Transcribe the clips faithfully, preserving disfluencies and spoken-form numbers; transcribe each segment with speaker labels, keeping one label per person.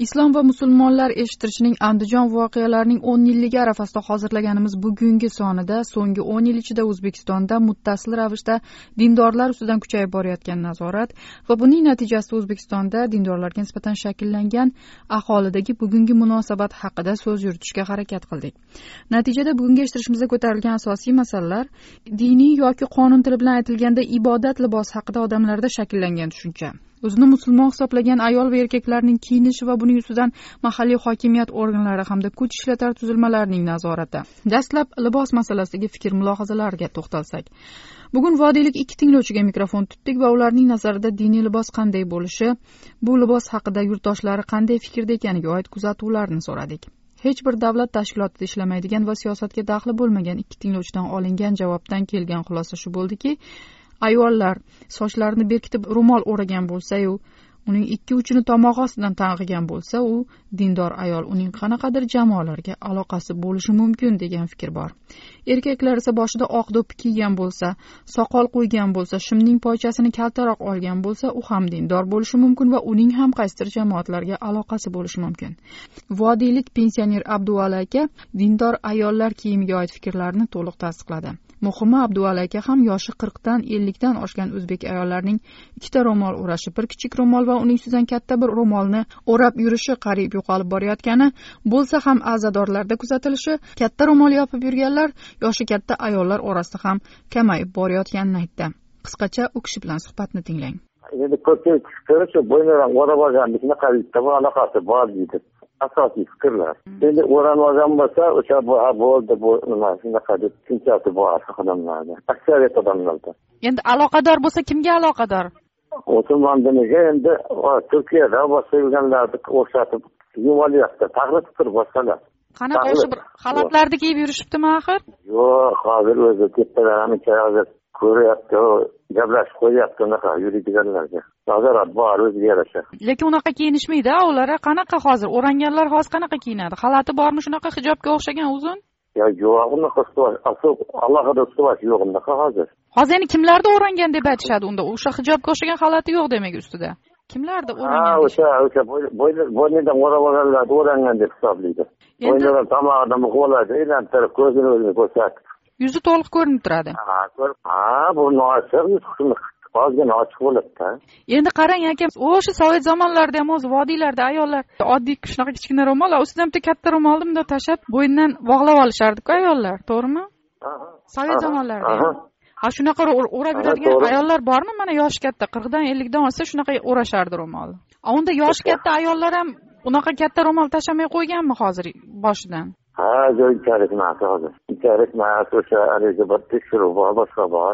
Speaker 1: Islom va musulmonlar eshittirishining Andijon voqealarining o'n yilligi arafasida hozirlaganimiz bugungi sonida so'nggi o'n yil ichida O'zbekistonda muttasil ravishda dindorlar ustidan kuchayib borayotgan nazorat va buning natijasida O'zbekistonda dindorlarga nisbatan shakllangan aholidagi bugungi munosabat haqida so'z yuritishga harakat qildik. Natijada bugungi eshittirishimizda ko'tarilgan asosiy masalalar diniy yoki qonun tili bilan aytilganda ibodat libosi haqida odamlarda shakllangan tushuncha. O'zini musulmon hisoblagan ayol va erkaklarning kiyinishi va buning ustidan mahalliy hokimiyat organlari hamda kuch ishlatar tuzilmalarining nazorati. Dastlab libos masalasidagi fikr mulohazalarga to'xtalsak. Bugun vodiylik ikki tinglovchiga mikrofon tutdik va ularning nazarida diniy libos qanday bo'lishi, bu libos haqida yurtdoshlari qanday fikrda ekaniga oid kuzatuvlarni so'radik. Hech bir davlat tashkilotida ishlamaydigan va siyosatga daxli bo'lmagan ikki tinglovchidan olingan javobdan kelgan xulosa shu bo'ldiki, ayollar sochlarini berkitib ro'mol o'ragan bo'lsa-yu, uning ikki uchini tomog'i ostidan tang'igan bo'lsa, u dindor ayol, uning qanaqadir jamoalarga aloqasi bo'lishi mumkin degan fikr bor. Erkaklar esa boshida oq do'ppi kiygan bo'lsa, soqol qo'ygan bo'lsa, shimning poychasini kaltaroq olgan bo'lsa, u ham dindor bo'lishi mumkin va uning ham qaysidir jamoatlarga aloqasi bo'lishi mumkin. Vodiylik pensioner Abduvali aka dindor ayollar kiyimiga oid fikrlarni to'liq tasdiqladi. Muhimi, Abduvali aka ham yoshi qirqdan ellikdan oshgan o'zbek ayollarining ikkita ro'mol o'rashi, bir kichik ro'mol va uning ustidan katta bir ro'molni o'rab yurishi qariyb yo'qolib borayotgani, bo'lsa ham azadorlarda kuzatilishi, katta ro'mol yopib yurganlar yoshi katta ayollar orasida ham kamayib borayotganini aytdi. Qisqacha u kishi bilan suhbatni tinglang.
Speaker 2: Endi ko'pchilik fikri bo'ynadan o'rab olganlikni qariyda bu aloqasi bor deydi. Asosiy fikrlar. Endi o'ran olgan bo'lsa, o'sha bo'ldi, bu nima shunaqa deb tushunchasi bor odamlarda. Aksariyat odamlarda.
Speaker 1: Endi aloqador bo'lsa kimga aloqador?
Speaker 2: Musulmon diniga endi Turkiyada boshqa yurganlarni o'xshatib yumolyapti. Taqlid qilib boshqalar.
Speaker 1: Qanaqa o'sha bir xalatlarni kiyib yurishibdimi axir?
Speaker 2: Yo'q, hozir o'zi kattalarni hozir ko'ryapti, gaplashib qo'yapti unaqa yuradiganlarga. Nazorat bor o'ziga yarasha.
Speaker 1: Lekin unaqa kiyinishmaydi, ular qanaqa hozir o'ranganlar hozir qanaqa kiyinadi? Xalati bormi shunaqa hijobga o'xshagan uzun?
Speaker 2: Ya yo'q, unaqa ustuvash, asl Allohga ustuvash yo'q unaqa hozir.
Speaker 1: Hozir endi kimlarda o'rangan deb aytishadi unda? O'sha hijobga o'xshagan xalati yo'q demak ustida. Kimlarda o'rangan?
Speaker 2: Ha, o'sha o'sha bo'ynidan o'rab olganlar o'rangan deb hisoblaydi. Bo'ynidan tomog'idan qo'ladi, aylantirib ko'zini o'zini ko'rsatib.
Speaker 1: Yuzi to'liq ko'rinib turadi.
Speaker 2: Ha, ko'rib. Ha, bu nochiq, ozgina ochiq bo'ladi-da.
Speaker 1: Endi qarang aka, o'sha sovet zamonlarida ham o'z vodiylarda ayollar oddiy shunaqa kichkina ro'mol, ustidan bitta katta ro'molni bunday tashab, bo'ynidan bog'lab olishardi-ku ayollar, to'g'rimi?
Speaker 2: Aha.
Speaker 1: Sovet zamonlarida. Ha, shunaqa o'rab yuradigan ayollar bormi? Mana yoshi katta, qirqdan ellikdan olsa shunaqa o'rashardi ro'molni. A unda yoshi katta ayollar ham unaqa katta ro'mol tashamay qo'yganmi hozir boshidan?
Speaker 2: Ha, joyinchalik emas hozir. Joyinchalik emas, o'sha haligi bir tekshiruv bor, boshqa bor.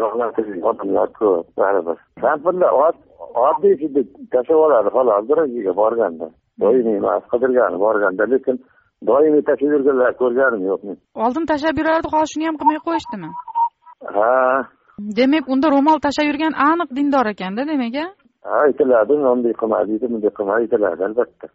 Speaker 2: Odamlar ko'p, baribir. Kampirlar oddiy hidi tashlab oladi, xolos, darajaga borganda. Doimiy emas, qidirgani borganda, lekin doimiy tashlab yurganlar ko'rganim yo'q men.
Speaker 1: Oldin tashlab yurardi, hozir shuni ham qilmay qo'yishdimi?
Speaker 2: Ha.
Speaker 1: Demak, unda ro'mol tashlab yurgan aniq dindor ekanda, demak, a?
Speaker 2: Ha, aytiladi, bunday qilmaydi, bunday qilmaydi, aytiladi albatta.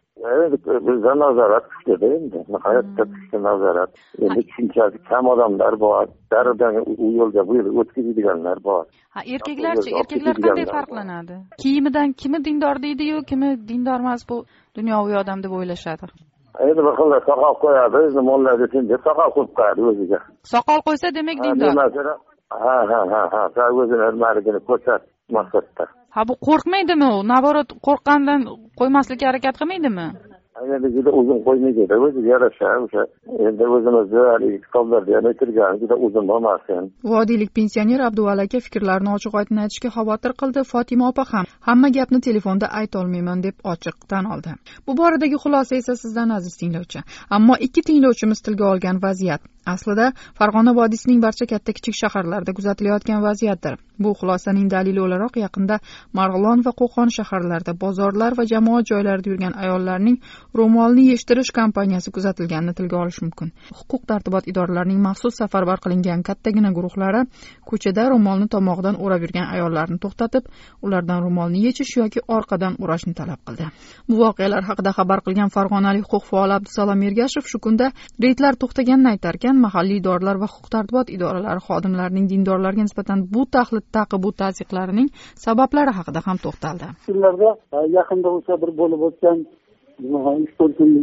Speaker 2: Bizda nazorat kuchli endi, nihoyatda kuchli nazorat. Endi shunchaki kam odamlar bor, daridan u yo'lga bu yo'lga o'tkazadiganlar bor.
Speaker 1: Ha, erkaklarchi, erkaklar qanday farqlanadi? Kiyimidan kimi dindor deydi-yu, kimi dindor emas, bu dunyoviy odam deb o'ylashadi.
Speaker 2: Endi bir xillar soqol qo'yadi, o'zini mollar desin deb soqol qo'yib qo'yadi o'ziga.
Speaker 1: Soqol qo'ysa demak dindor.
Speaker 2: Ha, ha, ha, ha, ha, o'zini hurmatligini ko'rsat maqsadda.
Speaker 1: Ha, bu qo'rqmaydimi u? Naborot qo'rqqandan qo'ymaslikka harakat qilmaydimi?
Speaker 2: Endi juda uzun qo'ymaydi, o'ziga yarasha, o'sha endi o'zimizni haligi kitoblarda ham aytilgan, juda uzun bo'lmasin.
Speaker 1: Vodiylik pensioner Abduvali aka fikrlarini ochiq-oydin aytishga xavotir qildi. Fotima opa ham hamma gapni telefonda ayta olmayman deb ochiq tan oldi. Bu boradagi xulosa esa sizdan aziz tinglovchi. Ammo ikki tinglovchimiz tilga olgan vaziyat aslida Farg'ona vodiysining barcha katta kichik shaharlarida kuzatilayotgan vaziyatdir. Bu xulosaning dalili o'laroq yaqinda Marg'ilon va Qo'qon shaharlarida bozorlar va jamoat joylarida yurgan ayollarning ro'molni yeshtirish kampaniyasi kuzatilganini tilga olish mumkin. Huquq tartibot idoralarining maxsus safarbar qilingan kattagina guruhlari ko'chada ro'molni tomog'idan o'rab yurgan ayollarni to'xtatib, ulardan ro'molni yechish yoki orqadan o'rashni talab qildi. Bu voqealar haqida xabar qilgan farg'onalik huquq faoli Abdusalom Ergashev shu kunda reydlar to'xtaganini aytar ekan, mahalliy idoralar va huquq tartibot idoralari xodimlarining dindorlarga nisbatan bu tahlid taqib bu ta'ziqlarining sabablari haqida ham to'xtaldi.
Speaker 3: Kunlarda yaqinda o'sha bir bo'lib o'tgan uch to'rt kunlik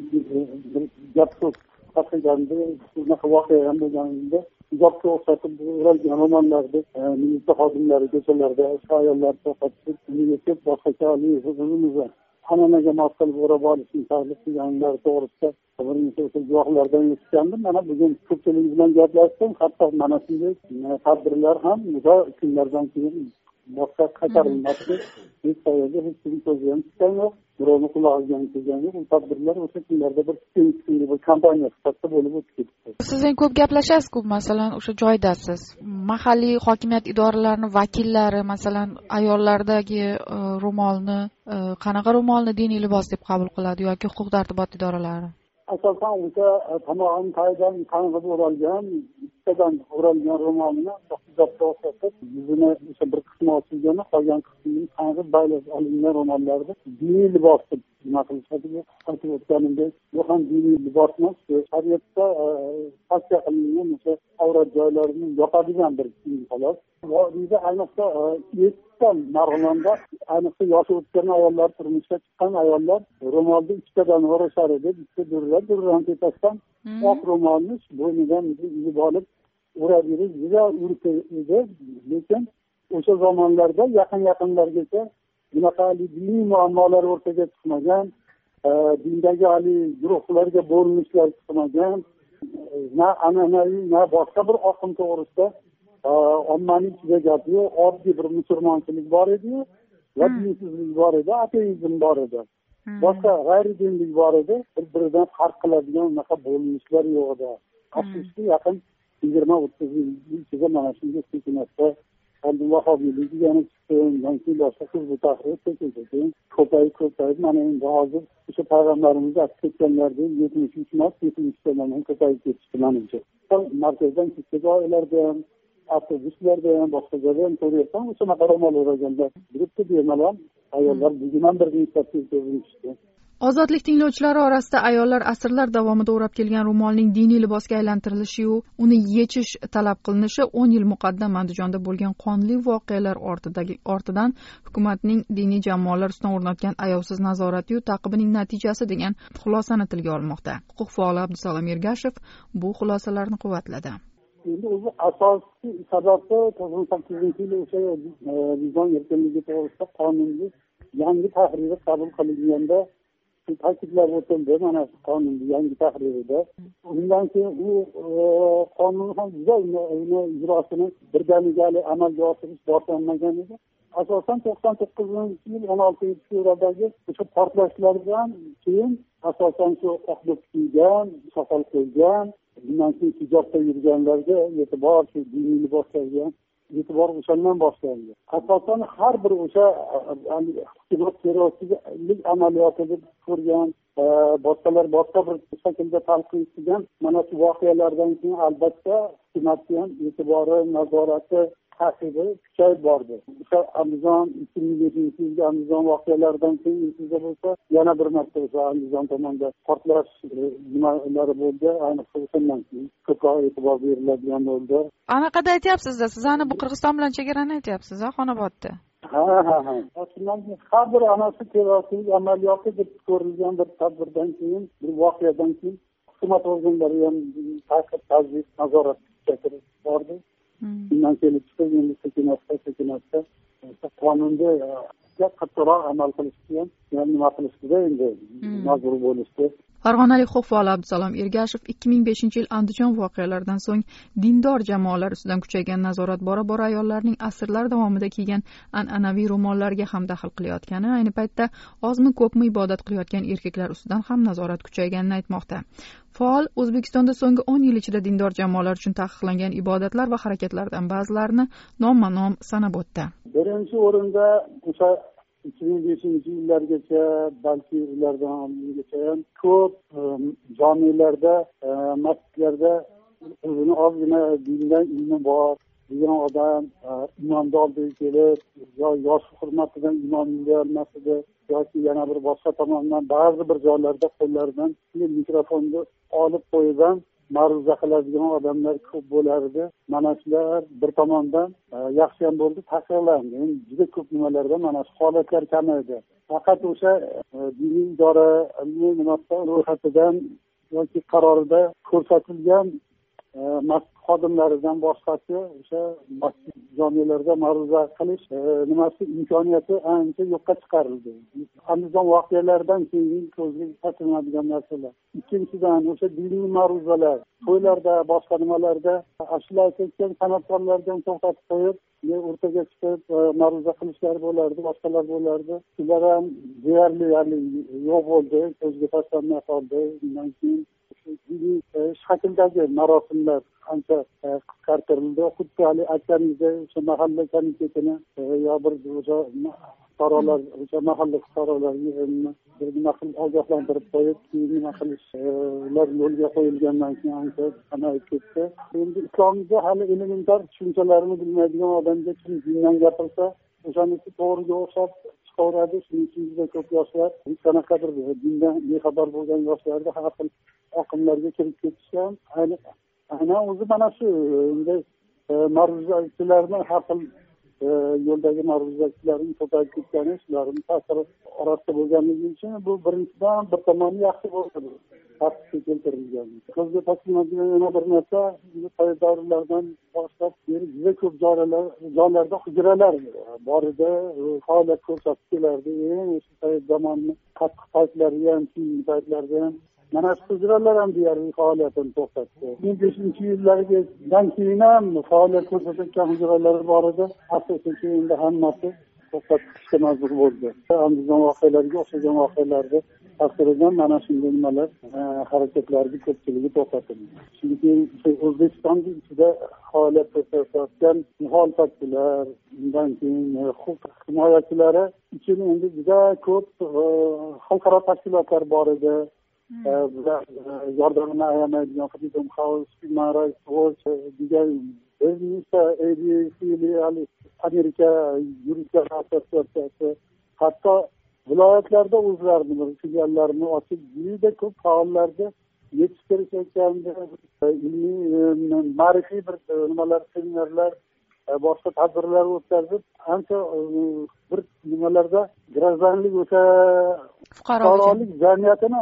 Speaker 3: gap so'z tarqaganda shunaqa voqea ham bo'lganida ijodga o'xshatib o'ralgan romanlarni militsiya xodimlari ko'chalarda ayollar to'xtatib yetib boshqacha o'zimizni an'anaga mos qilib o'rab olishni taklif qilganlar to'g'risida bir necha o'sha guvohlardan eshitgandim. Mana bugun ko'pchilik bilan gaplashdim. Hatto mana shunday tadbirlar ham uzoq kunlardan keyin boshqa qaytarilmoqda. Hech qayerda hech kim ko'zdan chiqqan yo'q, birovni qulog'iga ham kelgan yo'q. Bu tadbirlar o'sha kunlarda bir kunlik bir kampaniya sifatida bo'lib o'tib ketdi.
Speaker 1: Siz ham ko'p gaplashasiz-ku, masalan, o'sha joydasiz. Mahalliy hokimiyat idoralarining vakillari, masalan, ayollardagi ro'molni, qanaqa ro'molni diniy libos deb qabul qiladi yoki huquq tartibot idoralari?
Speaker 3: Asosan o'sha tomog'ini tagidan qang'ib o'ralgan, ichkadan o'ralgan ro'molni hijobga o'xshatib, yuzini o'sha bir qismi ochilgani, qolgan qismini qang'ib baylab olingan ro'mollarni diniy libos deb nima qilishadi deb aytib o'tganimdek, bu ham diniy libos emas. Shariatda tavsiya qilingan o'sha avrat joylarini yopadigan bir kiyim xolos. Vodiyda ayniqsa Yettdan Marg'ilonda ayniqsa yoshi o'tgan ayollar, turmushga chiqqan ayollar ro'molni ichkadan o'rashar edi. Bitta durlar, durran tepasidan oq ro'molni bo'ynidan yuzib olib o'rab yurib, juda urfi edi. Lekin o'sha zamonlarda yaqin yaqinlargacha bunaqa diniy muammolar o'rtaga chiqmagan, dindagi ali guruhlarga bo'linishlar chiqmagan, na an'anaviy, na boshqa bir oqim to'g'risida ommaning ichida gap yo'q, oddiy bir musulmonchilik bor edi va dinsizlik bor edi, ateizm bor edi. Boshqa g'ayridinlik bor edi, bir-biridan farq qiladigan unaqa bo'linishlar yo'q edi. Afsuski yaqin yigirma o'ttiz yil ichida mana shunday sekinatda vahobiylik yana chiqdi, undan keyin boshqa hizb tahrir sekin-sekin ko'payib ko'payib mana endi hozir o'sha payg'ambarimiz aytib ketganlaridek yetmish uch emas, yetmish uchdan ham ko'payib ketishdi menimcha. Markazdan kichik oilalarda ham, avtobuslarda ham, boshqa joyda ham ko'ryapman, o'shanaqa ro'mol o'raganlar turibdi bemalol. Ayollar bugun ham bir necha ko'rinishdi.
Speaker 1: Ozodlik tinglovchilari orasida ayollar asrlar davomida o'rab kelgan ro'molning diniy libosga aylantirilishi-yu, uni yechish talab qilinishi o'n yil muqaddam Andijonda bo'lgan qonli voqealar ortidagi ortidan hukumatning diniy jamoalar ustidan o'rnatgan ayovsiz nazorati-yu taqibining natijasi degan xulosani tilga olmoqda. Huquq faoli Abdusalom Ergashev bu xulosalarni quvvatladi.
Speaker 3: Endi o'zi asosiy sababi to'qson sakkizinchi yil o'sha vijdon erkinligi to'g'risida qonunni yangi tahriri qabul qilinganda ta'kidlab o'tildi mana shu qonunni yangi tahririda. Undan keyin u qonun ham juda uni ijrosini birdaniga amalga oshirish boshlanmagan edi. Asosan to'qson to'qqizinchi yil o'n oltinchi fevraldagi o'sha portlashlardan keyin asosan shu oqlik kiygan, soqol qo'ygan, bundan keyin hijobda yurganlarga e'tibor, shu diniy liboslarga e'tibor o'shandan boshlandi. Asosan har bir o'sha hukumat terrorchilik amaliyoti deb ko'rgan, boshqalar boshqa bir shaklda talqin qilgan mana shu voqealardan keyin albatta hukumatga ham e'tibori, nazorati, taqibi kuchayib bordi. O'sha Andijon ikki ming yettinchi yilgi Andijon voqealaridan keyin sizda bo'lsa yana bir marta o'sha Andijon tomonda portlash nimalari bo'ldi. Ayniqsa o'shandan keyin ko'proq e'tibor beriladigan bo'ldi.
Speaker 1: Anaqada aytyapsiz-da, siz ana bu Qirg'iziston bilan chegarani aytyapsiz, ha, Xonobodda.
Speaker 3: Ha, ha, ha. Shundan keyin har bir ana shu terrorchilik amaliyoti deb ko'rilgan bir tadbirdan keyin, bir voqeadan keyin hukumat organlari ham ta'qib, tazyiq, nazorat kuchaytirib bordi. Bundan kelib chiqib endi sekinatda sekinatda qonunga qattiqroq amal qilishga ham nima qilishda endi majbur bo'lishdi.
Speaker 1: Farg'onalik huquq faoli Abdusalom Ergashev ikki ming beshinchi yil Andijon voqealaridan so'ng dindor jamoalar ustidan kuchaygan nazorat bora-bora ayollarning asrlar davomida kiygan an'anaviy ro'mollariga ham daxl qilayotgani, ayni paytda ozmi ko'pmi ibodat qilayotgan erkaklar ustidan ham nazorat kuchayganini aytmoqda. Faol O'zbekistonda so'nggi o'n yil ichida dindor jamoalar uchun taqiqlangan ibodatlar va harakatlardan ba'zilarini nomma-nom sanab o'tdi.
Speaker 3: Birinchi o'rinda o'sha ikki ming beshinchi yillargacha, balki ulardan oldingacha ham ko'p jomelarda, masjidlarda o'zini ozgina dindan ilmi bor degan odam imomni oldiga kelib, yo yosh hurmatidan imom bo'lmas edi yoki yana bir boshqa tomondan ba'zi bir joylarda qo'llaridan mikrofonni olib qo'yib ham ma'ruza qiladigan odamlar ko'p bo'lardi. Mana shular bir tomondan yaxshi ham bo'ldi, taqiqlandi. Endi juda ko'p nimalarda mana shu holatlar kamaydi. Faqat o'sha diniy idora nimasidan ro'yxatidan yoki qarorida ko'rsatilgan masjid xodimlaridan boshqasi o'sha masjid jamiyalarda ma'ruza qilish nimasi imkoniyati ancha yo'qqa chiqarildi. Andijon voqealaridan keyin ko'zga tashlanadigan narsalar. Ikkinchidan o'sha diniy ma'ruzalar, to'ylarda, boshqa nimalarda ashula aytayotgan san'atkorlardan to'xtatib qo'yib, o'rtaga chiqib ma'ruza qilishlar bo'lardi, boshqalar bo'lardi. Ular ham deyarli ya'ni yo'q bo'ldi, ko'zga tashlanmay qoldi. Undan keyin diniy shakldagi marosimlar ancha qisqartirildi. Xuddi hali aytganimizdek o'sha mahalla komitetini yo bir o'sha fuqarolar, o'sha mahalla fuqarolarga bir nima qilib ogohlantirib qo'yib, keyin nima qilishlar yo'lga qo'yilgandan keyin ancha kamayib ketdi. Endi islomda hali elementar tushunchalarini bilmaydigan odamga kim dindan gapirsa, o'shaniki to'g'riga o'xshab chiqaveradi. Shuning uchun juda ko'p yoshlar hech qanaqadir dindan bexabar bo'lgan yoshlarda har xil oqimlarga kirib ketishgan. Aynan o'zi mana shu endi ma'ruzachilarni har xil yo'ldagi ma'ruzachilarning ko'payib ketgani shularning ta'siri orasida bo'lganligi uchun bu birinchidan bir tomoni yaxshi bo'ldi. Tartibga keltirilgan. Ko'zga tashlanadigan yana bir narsa, to'y davrlaridan boshlab juda ko'p joylar, joylarda hujralar bor edi, faoliyat ko'rsatib kelardi. O'sha to'y zamonni qattiq paytlariga ham, keyingi paytlarga ham mana shu hujralar ham deyarli faoliyatini to'xtatdi. beshinchi yillardan keyin ham faoliyat ko'rsatgan hujralar bor edi. Asosiy endi hammasi to'xtatib ketishga majbur bo'ldi. Andijon voqealariga o'xshagan voqealarda ta'siridan mana shunday nimalar harakatlarning ko'pchiligi to'xtatildi. Chunki O'zbekistonning ichida faoliyat ko'rsatayotgan muxolifatchilar, undan keyin huquq himoyachilari uchun endi juda ko'p xalqaro tashkilotlar bor edi. Yordamini ayamaydigan Freedom House, Human Rights Watch degan bir nechta A B C, Amerika yuristlar assotsiatsiyasi, hatto viloyatlarda o'zlarining filiallarini ochib, juda ko'p faollarga yetishtirishayotgandi. Ilmiy, ma'rifiy bir nimalar, seminarlar, boshqa tadbirlar o'tkazib, ancha bir nimalarda gражданlik o'sha fuqarolik jamiyatini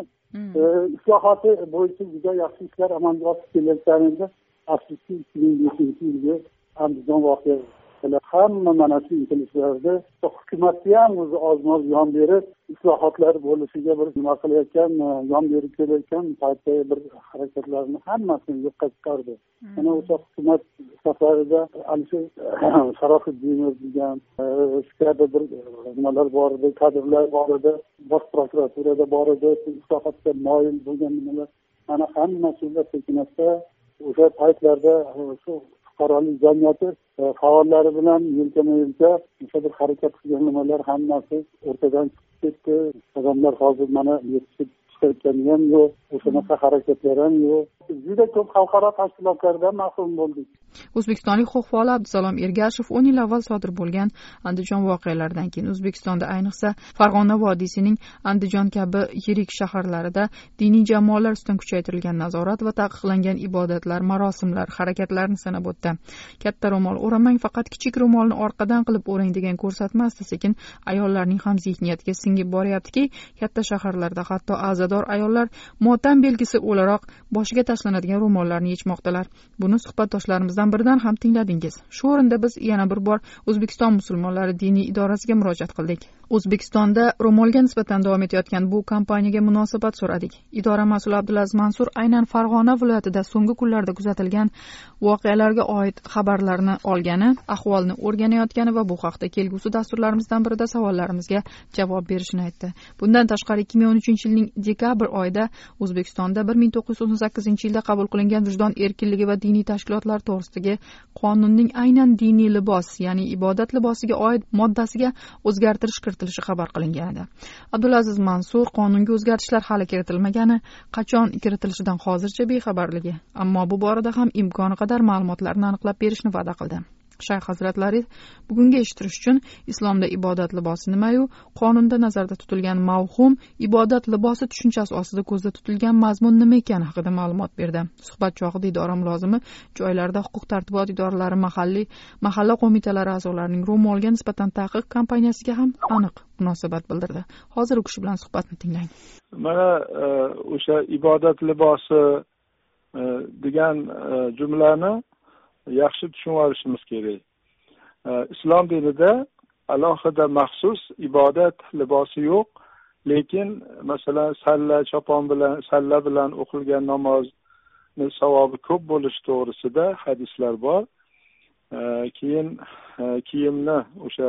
Speaker 3: islohoti bo'yicha juda yaxshi ishlar amalga oshib kelayotganida, afsuski ikki ming beshinchi yilga Andijon voqealari hamma mana shu intilishlarda hukumatga ham o'zi oz-moz yon berib, islohotlar bo'lishiga bir nima qilayotgan, yon berib kelayotgan paytda bir harakatlarni hammasini yo'qqa chiqardi. Mana o'sha hukumat safarida Alisher Sharofiddinov degan shunday bir nimalar bor edi, kadrlar bor edi, bosh prokuraturada bor edi, islohotga moyil bo'lgan nimalar. Mana hamma shular sekinlikda o'sha paytlarda shu fuqarolik jamiyati faollari bilan yelkama-yelka o'sha bir harakat qilgan nimalar hammasi o'rtadan chiqib ketdi. Odamlar hozir mana yetishib chiqayotgani ham yo'q, o'shanaqa harakatlar ham yo'q. Juda ko'p xalqaro tashkilotlardan mahrum bo'ldik.
Speaker 1: O'zbekistonlik huquq faoli Abdusalom Ergashev o'n yil avval sodir bo'lgan Andijon voqealaridan keyin O'zbekistonda, ayniqsa Farg'ona vodiysining Andijon kabi yirik shaharlarida diniy jamoalar ustidan kuchaytirilgan nazorat va taqiqlangan ibodatlar, marosimlar, harakatlarni sanab o'tdi. Katta ro'mol o'ramang, faqat kichik ro'molni orqadan qilib o'rang degan ko'rsatma asta-sekin ayollarning ham zihniyatiga singib boryaptiki, katta shaharlarda hatto azador ayollar motam belgisi o'laroq boshiga tashlanadigan ro'mollarni yechmoqdalar. Buni suhbatdoshlarimizdan biridan ham tingladingiz. Shu o'rinda biz yana bir bor O'zbekiston musulmonlari diniy idorasiga murojaat qildik. O'zbekistonda ro'molga nisbatan davom etayotgan bu kampaniyaga munosabat so'radik. Idora mas'uli Abdulaziz Mansur aynan Farg'ona viloyatida so'nggi kunlarda kuzatilgan voqealarga oid xabarlarni olgani, ahvolni o'rganayotgani va bu haqda kelgusi dasturlarimizdan birida savollarimizga javob berishini aytdi. Bundan tashqari ikki ming o'n uchinchi yilning dekabr oyida O'zbekistonda bir ming to'qqiz yuz o'n sakkizinchi yilda qabul qilingan vijdon erkinligi va diniy tashkilotlar to'g'risidagi qonunning aynan diniy libos, ya'ni ibodat libosiga oid moddasiga o'zgartirish kiritilishi xabar qilingan edi. Abdulaziz Mansur qonunga o'zgartishlar hali kiritilmagani, qachon kiritilishidan hozircha bexabarligi, ammo bu borada ham imkoni qadar ma'lumotlarni aniqlab berishni va'da qildi. Shayx hazratlari bugungi eshittirish uchun islomda ibodat libosi nima-yu, qonunda nazarda tutilgan mavhum ibodat libosi tushunchasi ostida ko'zda tutilgan mazmun nima ekani haqida ma'lumot berdi. Suhbat chog'ida idora mulozimi joylarda huquq-tartibot idoralari, mahalliy mahalla qo'mitalari a'zolarining ro'molga nisbatan taqiq kompaniyasiga ham aniq munosabat bildirdi. Hozir u kishi bilan suhbatni tinglang.
Speaker 4: Mana o'sha ibodat libosi degan jumlani yaxshi tushunib olishimiz kerak. Islom dinida alohida maxsus ibodat libosi yo'q, lekin masalan salla chopon bilan salla bilan o'qilgan namozni savobi ko'p bo'lishi to'g'risida hadislar bor. Keyin kiyimni o'sha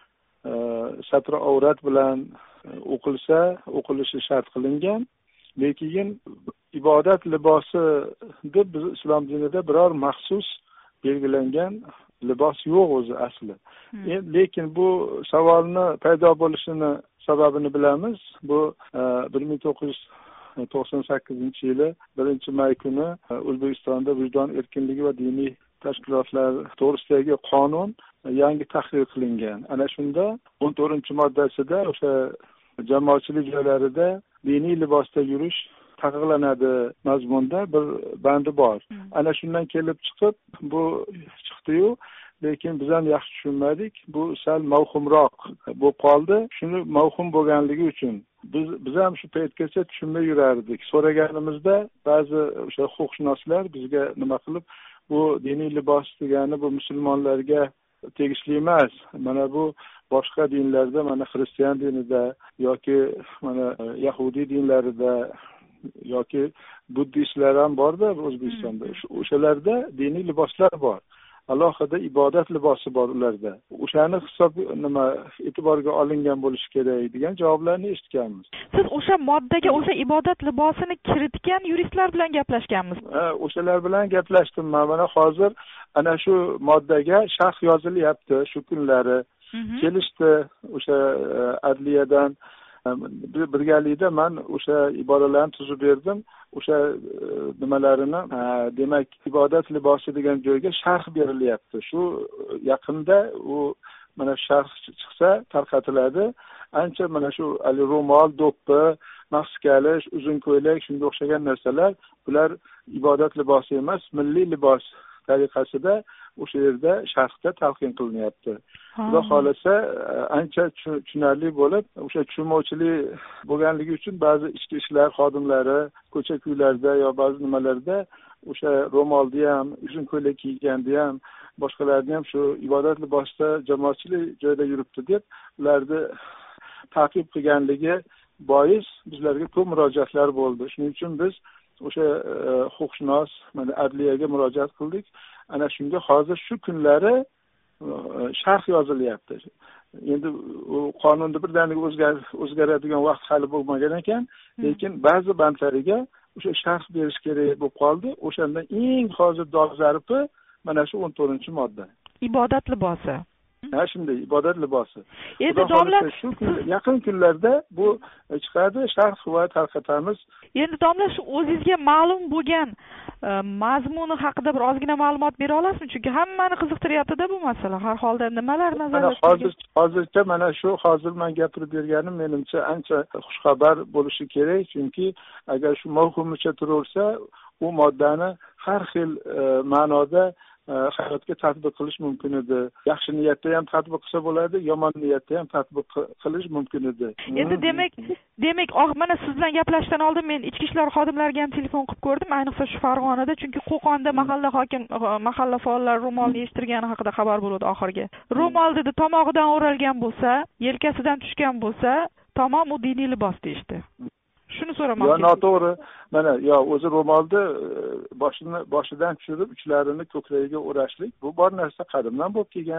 Speaker 4: satr avrat bilan o'qilsa, o'qilishi shart qilingan. Lekin ibodat libosi deb biz islom dinida biror maxsus belgilangan libos yo'q o'zi asli. Hmm. Lekin bu savolni paydo bo'lishini sababini bilamiz. Bu bir ming to'qqiz yuz to'qson sakkizinchi yili birinchi may kuni O'zbekistonda vijdon erkinligi va diniy tashkilotlar to'g'risidagi qonun yangi tahrir qilingan. Ana shunda o'n to'rtinchi moddasida o'sha jamoatchilik joylarida diniy libosda yurish taqiqlanadi mazmunda bir bandi bor. Hmm. Ana shundan kelib chiqib bu chiqdi-yu, lekin biz ham yaxshi tushunmadik. Bu sal mavhumroq bo'lib qoldi. Shuni mavhum bo'lganligi uchun biz biz ham shu paytgacha tushunmay yurardik. So'raganimizda ba'zi o'sha huquqshunoslar bizga nima qilib, bu diniy libos degani bu musulmonlarga tegishli emas. Mana bu boshqa dinlarda, mana xristian dinida yoki mana yahudiy dinlarida yoki buddistlar ham bor-da O'zbekistonda. O'shalarda diniy liboslar bor. Alohida ibodat libosi bor ularda. O'shani hisob nima e'tiborga olingan bo'lishi kerak degan javoblarni eshitganmiz.
Speaker 5: Siz o'sha moddaga o'sha ibodat libosini kiritgan yuristlar bilan gaplashganmiz.
Speaker 4: Ha, o'shalar bilan gaplashdim. Mana hozir ana shu moddaga sharh yozilyapti shu kunlari. Kelishdi o'sha adliyadan birgalikda men o'sha iboralarni tuzib berdim. O'sha nimalarini, demak, ibodat libosi degan joyga sharh berilyapti. Shu yaqinda u mana sharh chiqsa tarqatiladi. Ancha mana shu ali ro'mol, do'ppi, maxsus kalish, uzun ko'ylak, shunga o'xshagan narsalar, bular ibodat libosi emas, milliy libos tariqasida o'sha yerda sharhda talqin qilinyapti. Xudo xolasa ancha tushunarli bo'lib, o'sha tushunmovchilik bo'lganligi uchun ba'zi ichki ishlar xodimlari ko'cha-ko'ylarda yo ba'zi nimalarda o'sha ro'molni ham, uzun ko'ylak kiyganda ham, boshqalarni ham shu ibodat libosida jamoatchilik joyda yuribdi deb ularni ta'qib qilganligi bois bizlarga ko'p murojaatlar bo'ldi. Shuning uchun biz o'sha huquqshunos mana adliyaga murojaat qildik. Ana shunga hozir shu kunlari sharh yozilyapti. Endi u qonunda birdaniga o'zgaradigan vaqt hali bo'lmagan ekan, lekin ba'zi bandlariga o'sha sharh berish kerak bo'lib qoldi. O'shandan eng hozir dolzarbi mana shu o'n to'rtinchi modda.
Speaker 5: Ibodat libosi.
Speaker 4: Ha, shunday ibodat libosi.
Speaker 5: Endi domla
Speaker 4: shu yaqin kunlarda bu chiqadi, sharh va tarqatamiz.
Speaker 5: Endi domla shu o'zingizga ma'lum bo'lgan mazmuni haqida bir ozgina ma'lumot bera olasizmi? Chunki hammani qiziqtiryapti-da bu masala. Har holda nimalar nazarda tutilgan?
Speaker 4: Hozir hozircha mana shu hozir men gapirib berganim menimcha ancha xushxabar bo'lishi kerak, chunki agar shu mavhumicha turaversa, u moddani har xil ma'noda hayotga tatbiq qilish mumkin edi. Yaxshi niyatda ham tatbiq qilsa bo'ladi, yomon niyatda ham tatbiq qilish mumkin edi.
Speaker 5: Endi demak, demak, mana siz bilan gaplashishdan oldin men ichki ishlar xodimlariga ham telefon qilib ko'rdim, ayniqsa shu Farg'onada, chunki Qo'qonda mahalla hokim, mahalla faollari ro'molni yechtirgani haqida xabar bo'ldi oxirgi. Ro'mol dedi tomog'idan o'ralgan bo'lsa, yelkasidan tushgan bo'lsa, tamom u diniy libos deyishdi. Shuni so'ramoqchi.
Speaker 4: Yo, noto'g'ri. Mana yo o'zi ro'molni boshini boshidan tushirib, uchlarini ko'kragiga o'rashlik, bu bor narsa qadimdan bo'lib kelgan.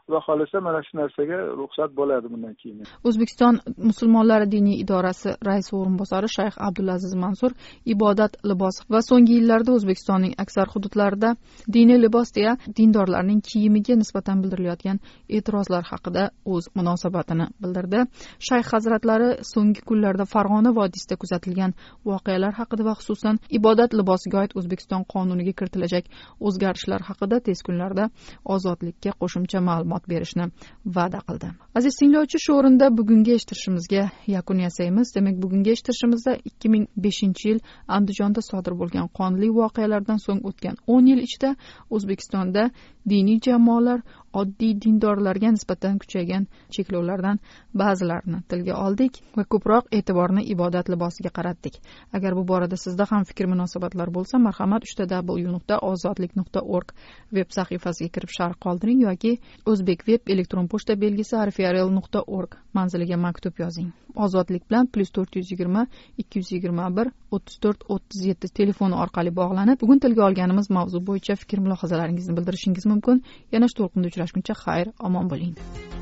Speaker 4: xudo xohlasa mana shu narsaga ruxsat bo'ladi bundan keyin.
Speaker 1: O'zbekiston musulmonlari diniy idorasi raisi o'rinbosari Shayx Abdulaziz Mansur ibodat libosi va so'nggi yillarda O'zbekistonning aksar hududlarida diniy libos deya dindorlarning kiyimiga nisbatan bildirilayotgan e'tirozlar haqida o'z munosabatini bildirdi. Shayx hazratlari so'nggi kunlarda Farg'ona vodiysida kuzatilgan voqealar haqida va xususan ibodat libosiga oid O'zbekiston qonuniga kiritilajak o'zgarishlar haqida tez kunlarda ozodlikka qo'shimcha ma'lumot berishni va'da qildi. Aziz tinglovchi, shu o'rinda bugungi eshittirishimizga yakun yasaymiz. Demak, bugungi eshittirishimizda ikki ming beshinchi yil Andijonda sodir bo'lgan qonli voqealardan so'ng o'tgan o'n yil ichida O'zbekistonda diniy jamoalar oddiy dindorlarga nisbatan kuchaygan cheklovlardan ba'zilarini tilga oldik va ko'proq e'tiborni ibodat libosiga qaratdik. Agar bu borada sizda ham fikr munosabatlar bo'lsa, marhamat uch w nuqta ozodlik nuqta org veb sahifasiga kirib sharh qoldiring yoki o'zbek web elektron pochta belgisi arfiarel nuqta org manziliga maktub yozing. Ozodlik bilan plus to'rt yuz yigirma ikki yuz yigirma bir o'ttiz to'rt o'ttiz yetti telefoni orqali bog'lanib, bugun tilga olganimiz mavzu bo'yicha fikr mulohazalaringizni bildirishingiz mumkin. Yana shu to'lqinda uchrashguncha xayr, omon bo'ling.